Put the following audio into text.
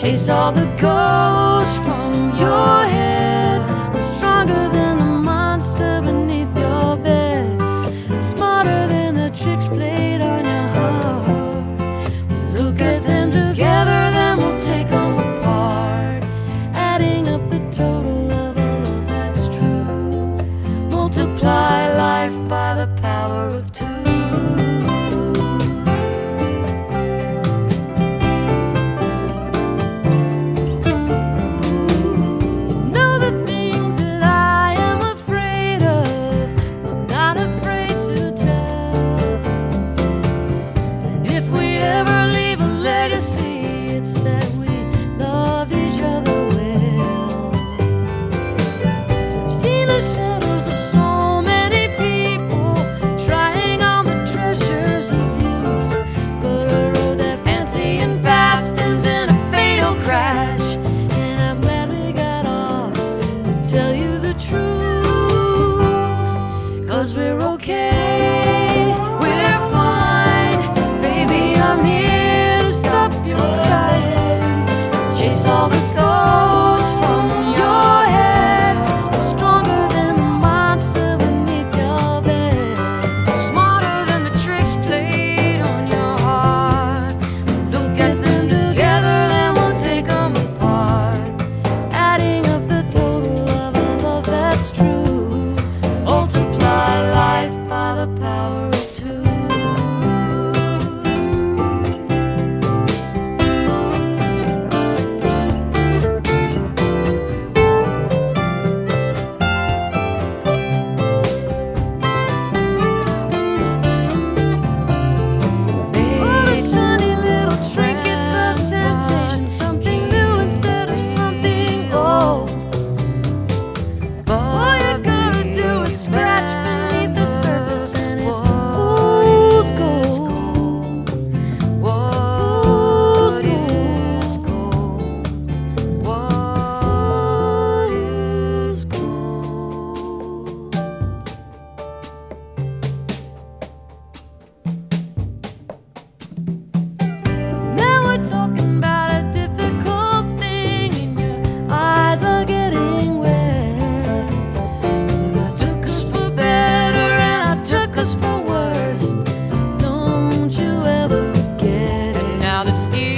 chase all the ghosts from your head. I'm stronger than the monster beneath your bed, smarter than the tricks played on your heart. We'll look at them together, then we'll take them apart, adding up the total of all of that's true. Multiply life by the power of two. It's that we loved each other well. 'Cause I've seen the shadows of so many people trying on the treasures of youth, but a road that fancy and fast ends in a fatal crash. And I'm glad we got off to tell you the truth, 'cause we're okay, we're fine. Baby, I'm here to stop your crying, chase all the ghosts from your head. I'm stronger than the monster beneath your bed, smarter than the tricks played on your heart. Look at them together, then we'll take them apart, adding up the total of a love that's true. Multiply life by the power of two. Scratch beneath the surface and it's fool's gold. Fool's gold. What is gold? Now we're talking about a difficult thing, and your eyes are getting wet. For worse, don't you ever forget it. And now the steel